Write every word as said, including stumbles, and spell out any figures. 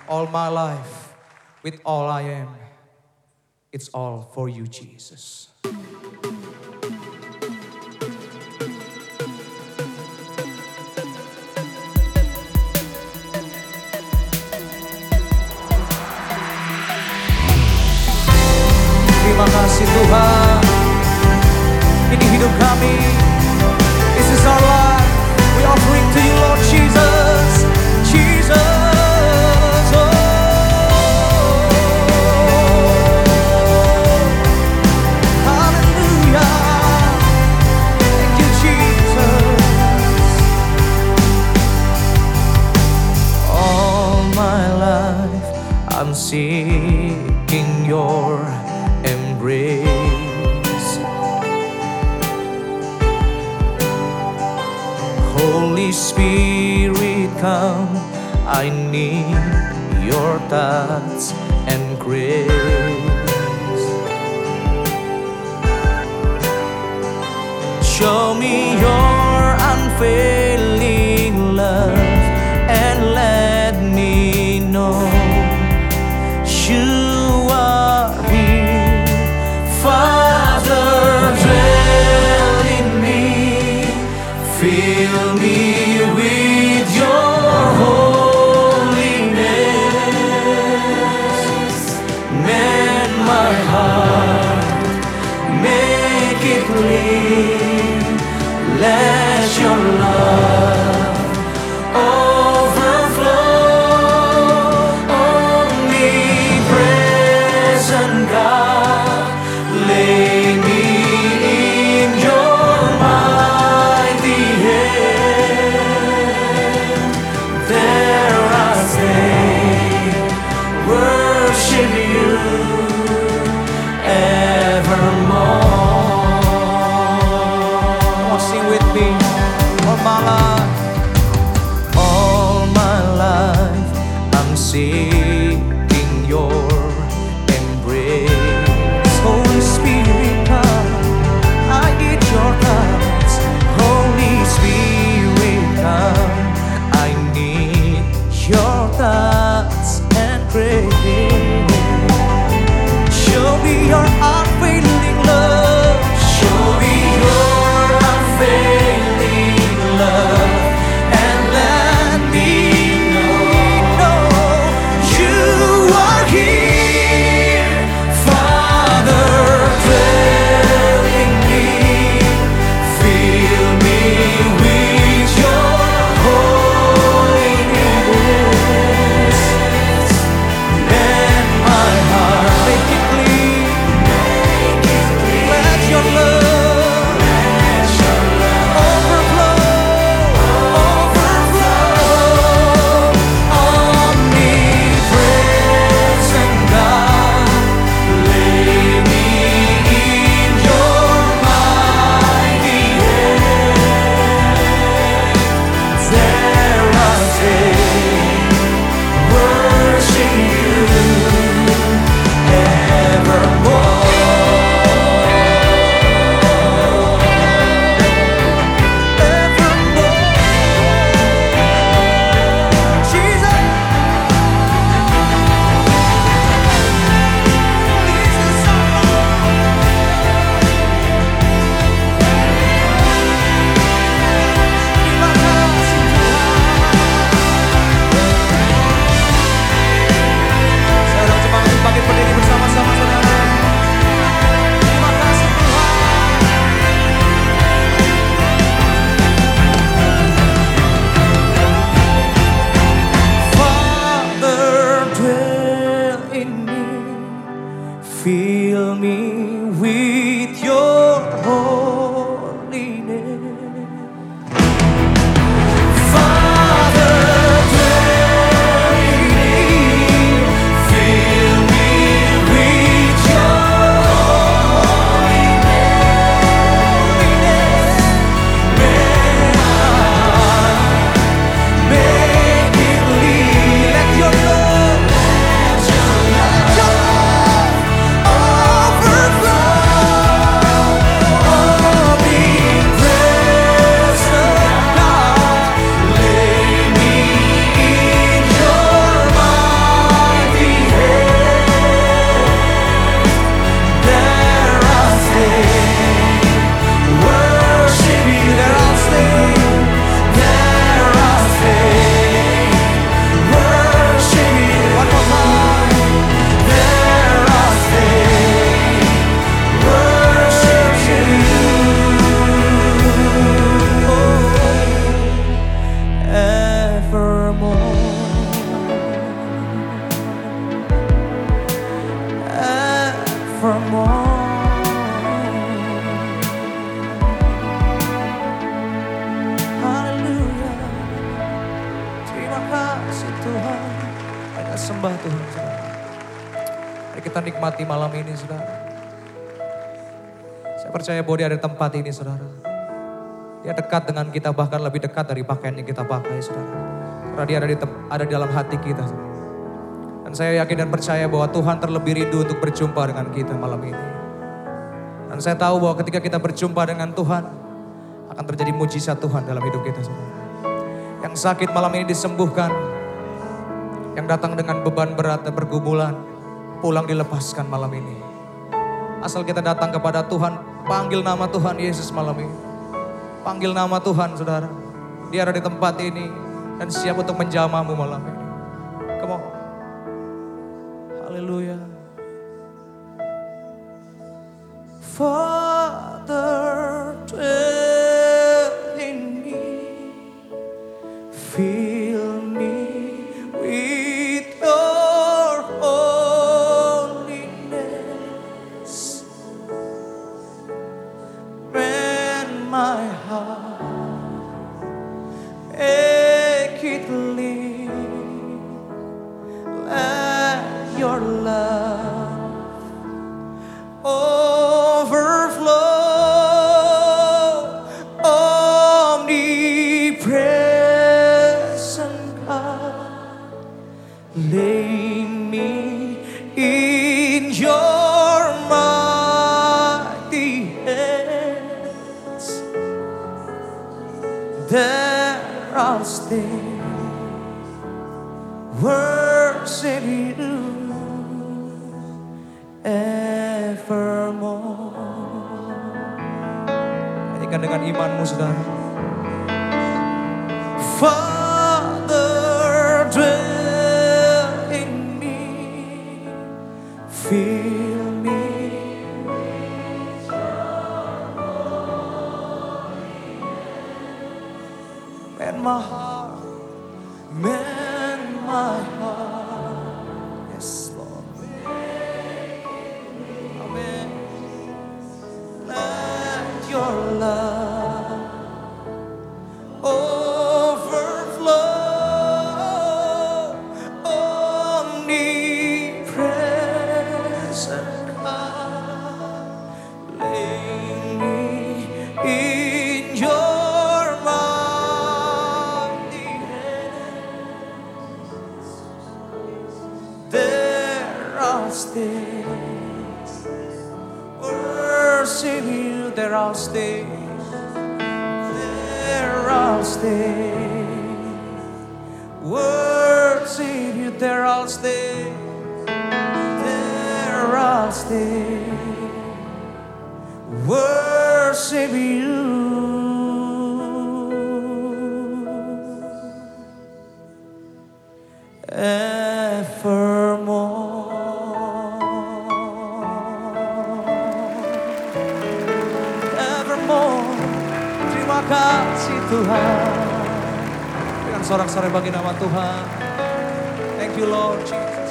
all my life, with all I am. It's all for you, Jesus. Terima kasih Tuhan, ini hidup kami. This is our life. We offering to you, Lord Jesus. Jesus, oh. Hallelujah. Thank you, Jesus. All my life I'm seeking your embrace. Holy Spirit, come, I need your touch and grace. Show me your unfailing love and let me know you are here. Father, dwell in me, fill me with your holiness. Mend my heart, make it clean. Let your love overflow. Omnipresent God, lay me in your mighty hand. There I stay, worship you evermore. Come on, sing with me. All my life, all my life, I'm seeking your embrace. Holy Spirit, come, I need your touch. Holy Spirit, come, I need your touch and grace. Show me your unfailing love. Show me your unfailing love and let me know you are here. Father, dwell in me, fill me with your holiness. Mend my heart, make it clean. Haleluya. Terima kasih Tuhan. Hanya sembah Tuhan, saudara. Mari kita nikmati malam ini, saudara. Saya percaya bahwa dia ada di tempat ini, saudara. Dia dekat dengan kita, bahkan lebih dekat dari pakaian yang kita pakai, saudara. Karena dia ada di, ada di dalam hati kita, saudara. Dan saya yakin dan percaya bahwa Tuhan terlebih rindu untuk berjumpa dengan kita malam ini. Dan saya tahu bahwa ketika kita berjumpa dengan Tuhan, akan terjadi mujizat Tuhan dalam hidup kita, saudara. Yang sakit malam ini disembuhkan. Yang datang dengan beban berat dan pergumulan, pulang dilepaskan malam ini. Asal kita datang kepada Tuhan, panggil nama Tuhan Yesus malam ini. Panggil nama Tuhan, saudara. Dia ada di tempat ini dan siap untuk menjamahmu malam ini. Come on. Haleluya. Father, dwell in me. Fill me with your holiness. When my heart make it live, let your love overflow. Omnipresent God, lay me in your mighty hands. There I'll stay, worship you evermore. Nyanyikan dengan imanmu, saudara. Father, dwell in me, fill me. Mend my heart, mend my heart. Yes, Lord. Amen. Let your love overflow. Omnipresent God, lay me in your mighty hands. There I'll stay, worship you. There I'll stay, there I'll stay, worship you. There I'll stay, there I'll stay, worship you evermore. Terima kasih Tuhan. Dengan sorak-sorai bagi nama Tuhan. Thank you Lord Jesus.